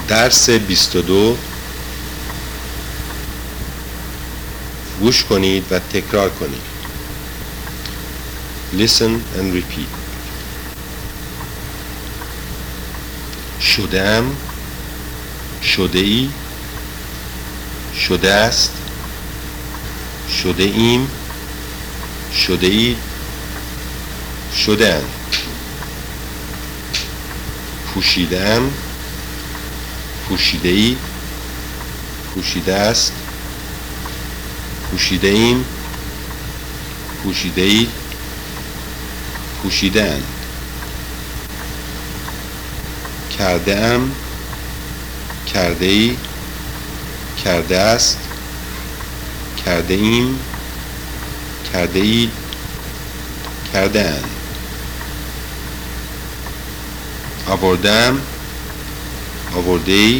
درس 22 گوش کنید و تکرار کنید. Listen and repeat. شدم، شده ای، شده است، شده ایم، شده اید، شده‌اند. پوشیدم، پوشیده ای، پوشیده است، پوشیده ایم، پوشیده اید، پوشیده‌اند. کرده ام، کرده ای، کرده است، کرده ایم، کرده اید، کرده‌اند. آوردم، آورده ای،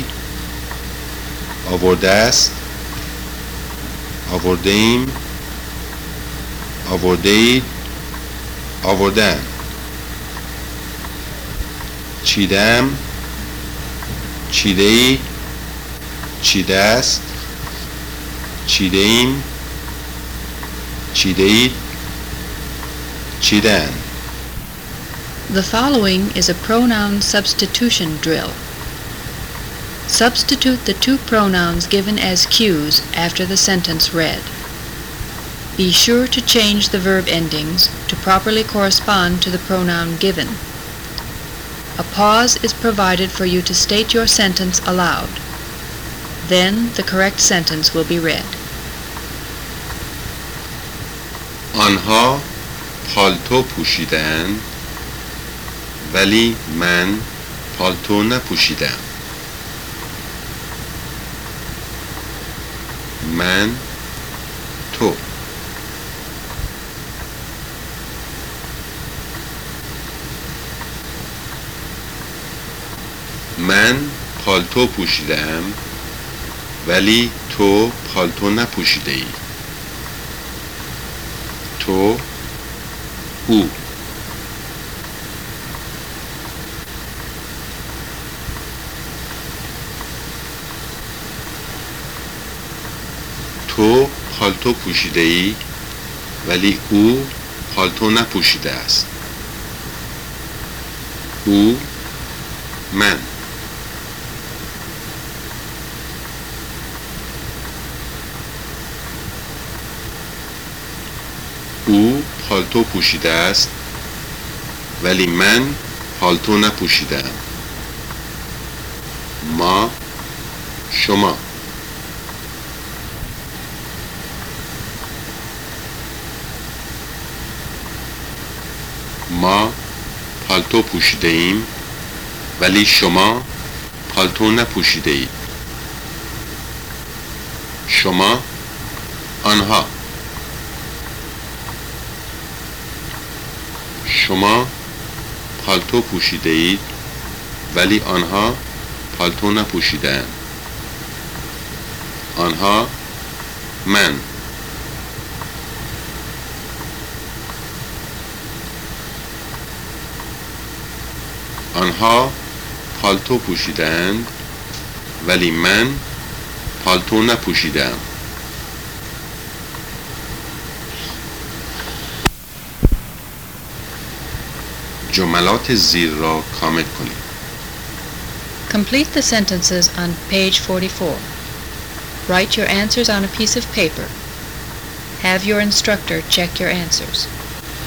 آورده است، آورده ایم، آورده اید، آورده‌اند. چیدم، چیده ای، چیده است، چیده ایم، چیده اید، چیده‌اند. The following is a pronoun substitution drill. Substitute the two pronouns given as cues after the sentence read. Be sure to change the verb endings to properly correspond to the pronoun given. A pause is provided for you to state your sentence aloud. Then the correct sentence will be read. آنها پالتو پوشیدند ولی من پالتو نپوشیدم. من، تو. من پالتو پوشیدم ولی تو پالتو نپوشیده ای. تو، او. تو پالتو پوشیده ای ولی او پالتو نپوشیده است. او، من. او پالتو پوشیده است ولی من پالتو نپوشیدم. ما، شما. ما پالتو پوشیده ایم ولی شما پالتو نپوشیده اید. شما، آنها. شما پالتو پوشیده اید ولی آنها پالتو نپوشیدند. آنها، من. آنها پالتو پوشیدند ولی من پالتو نپوشیدم. جملات زیر را کامل کنید. Complete the sentences on page 44. Write your answers on a piece of paper. Have your instructor check your answers.